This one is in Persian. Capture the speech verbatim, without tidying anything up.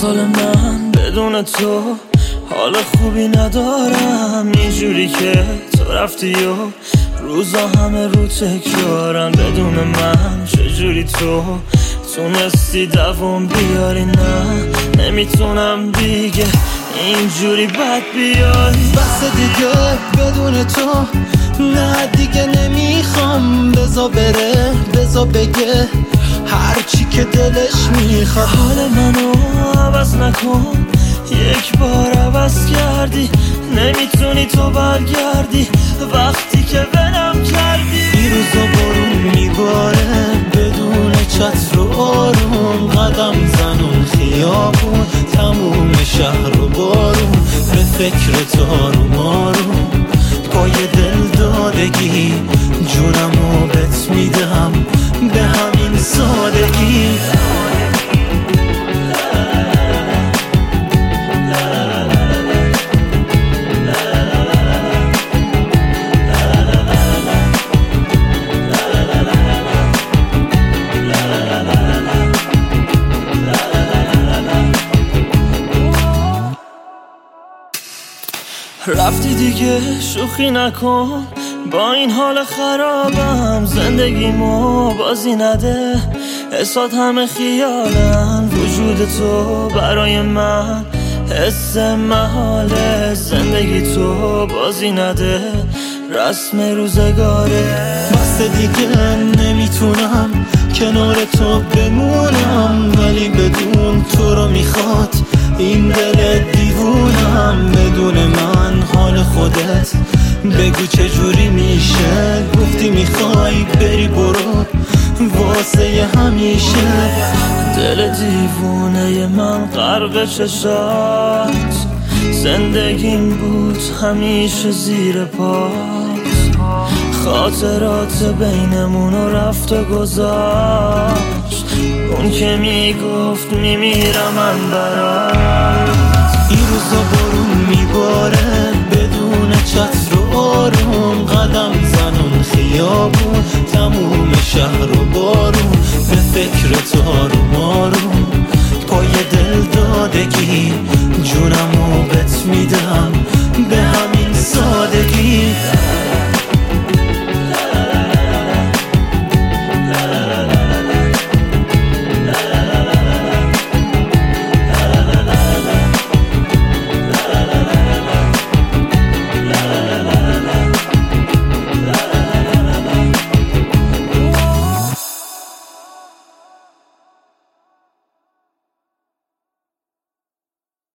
امثال من بدون تو حال خوبی ندارم، اینجوری که تو رفتی و روزا همه رو تکرارن. بدون من چجوری تو تونستی دوام بیاری؟ نه نمیتونم دیگه اینجوری بد بیای. بس دیگه بدون تو نه دیگه نمیخوام، بزا بره بزا بگه هرچی که دلش میخواد. حال منو عوض نکن، یک بار عوض کردی، نمیتونی تو برگردی وقتی که ولم کردی. این روزا بارون میباره بدون چتر و آروم، قدم زنون خیابون تموم شهر و بارون، به فکر تارو مارون پای دل دادگی جونمو بت میدم به همین سادگی. رفتی دیگه شوخی نکن با این حال خرابم، زندگیمو بازی نده، حسات همه خیالن. وجود تو برای من حس محاله، زندگی تو بازی نده، رسم روزگاره. بس دیگه نمیتونم کنار تو بمونم، ولی بدون تو رو میخواد این دل دیوونم. بدون من حال خودت بگو چجوری میشه، گفتی میخوای بری برو واسه همیشه. دل دیوونه من غرق چشات، زندگیم بود همیشه زیر پات، خاطرات بینمونو رفت و گذاشت، اون که میگفت میمیرم من برات. این روزا بارون میباره بدون چتر و آروم، قدم زنون خیابون تموم شهر و بارون، به فکر تارو مارون پای دل دادگی جونمو بت میدم به همین سادگی.